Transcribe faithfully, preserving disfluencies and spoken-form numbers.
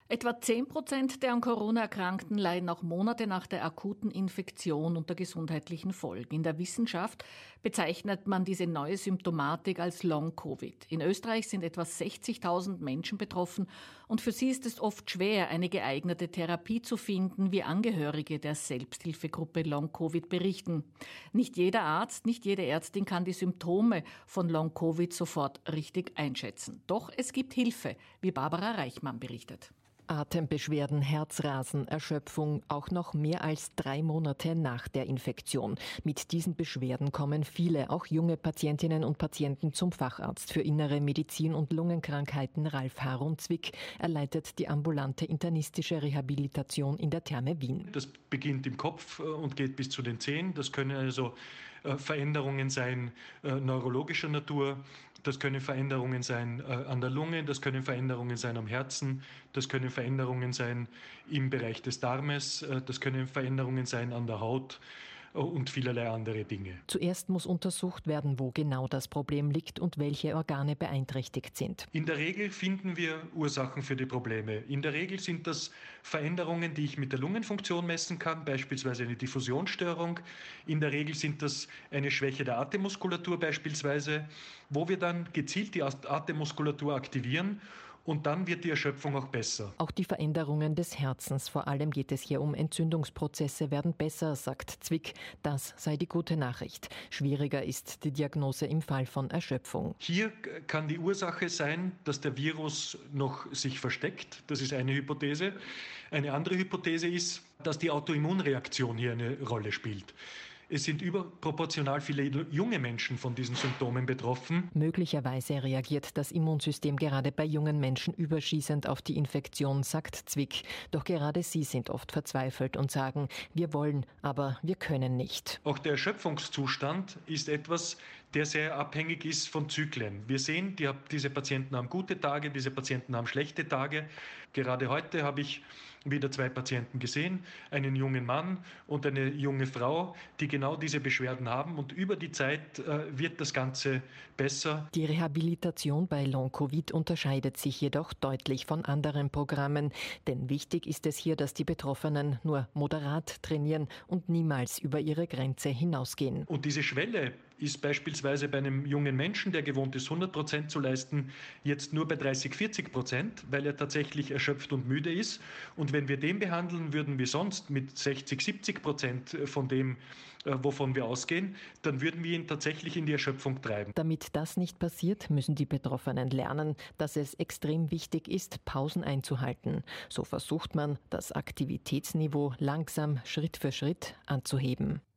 Etwa zehn Prozent der an Corona Erkrankten leiden auch Monate nach der akuten Infektion unter gesundheitlichen Folgen. In der Wissenschaft bezeichnet man diese neue Symptomatik als Long-Covid. In Österreich sind etwa sechzigtausend Menschen betroffen und für sie ist es oft schwer, eine geeignete Therapie zu finden, wie Angehörige der Selbsthilfegruppe Long-Covid berichten. Nicht jeder Arzt, nicht jede Ärztin kann die Symptome von Long-Covid sofort richtig einschätzen. Doch es gibt Hilfe, wie Barbara Reichmann berichtet. Atembeschwerden, Herzrasen, Erschöpfung, auch noch mehr als drei Monate nach der Infektion. Mit diesen Beschwerden kommen viele, auch junge Patientinnen und Patienten zum Facharzt für Innere Medizin und Lungenkrankheiten Ralf Harun-Zwick. Er leitet die ambulante internistische Rehabilitation in der Therme Wien. Das beginnt im Kopf und geht bis zu den Zehen. Das können also Veränderungen sein neurologischer Natur. Das können Veränderungen sein äh, an der Lunge, das können Veränderungen sein am Herzen, das können Veränderungen sein im Bereich des Darmes, äh, das können Veränderungen sein an der Haut äh, und vielerlei andere Dinge. Zuerst muss untersucht werden, wo genau das Problem liegt und welche Organe beeinträchtigt sind. In der Regel finden wir Ursachen für die Probleme. In der Regel sind das Veränderungen, die ich mit der Lungenfunktion messen kann, beispielsweise eine Diffusionsstörung. In der Regel sind das eine Schwäche der Atemmuskulatur beispielsweise, wo wir dann gezielt die Atemmuskulatur aktivieren und dann wird die Erschöpfung auch besser. Auch die Veränderungen des Herzens, vor allem geht es hier um Entzündungsprozesse, werden besser, sagt Zwick. Das sei die gute Nachricht. Schwieriger ist die Diagnose im Fall von Erschöpfung. Hier kann die Ursache sein, dass der Virus noch sich versteckt. Das ist eine Hypothese. Eine andere Hypothese ist, dass die Autoimmunreaktion hier eine Rolle spielt. Es sind überproportional viele junge Menschen von diesen Symptomen betroffen. Möglicherweise reagiert das Immunsystem gerade bei jungen Menschen überschießend auf die Infektion, sagt Zwick. Doch gerade sie sind oft verzweifelt und sagen, wir wollen, aber wir können nicht. Auch der Erschöpfungszustand ist etwas, der sehr abhängig ist von Zyklen. Wir sehen, die, diese Patienten haben gute Tage, diese Patienten haben schlechte Tage. Gerade heute habe ich wieder zwei Patienten gesehen, einen jungen Mann und eine junge Frau, die genau diese Beschwerden haben und über die Zeit äh, wird das Ganze besser. Die Rehabilitation bei Long-Covid unterscheidet sich jedoch deutlich von anderen Programmen, denn wichtig ist es hier, dass die Betroffenen nur moderat trainieren und niemals über ihre Grenze hinausgehen. Und diese Schwelle ist beispielsweise bei einem jungen Menschen, der gewohnt ist, hundert Prozent zu leisten, jetzt nur bei dreißig, vierzig Prozent, weil er tatsächlich erschöpft und müde ist. Und wenn wir den behandeln, würden wir sonst mit sechzig, siebzig Prozent von dem, wovon wir ausgehen, dann würden wir ihn tatsächlich in die Erschöpfung treiben. Damit das nicht passiert, müssen die Betroffenen lernen, dass es extrem wichtig ist, Pausen einzuhalten. So versucht man, das Aktivitätsniveau langsam Schritt für Schritt anzuheben.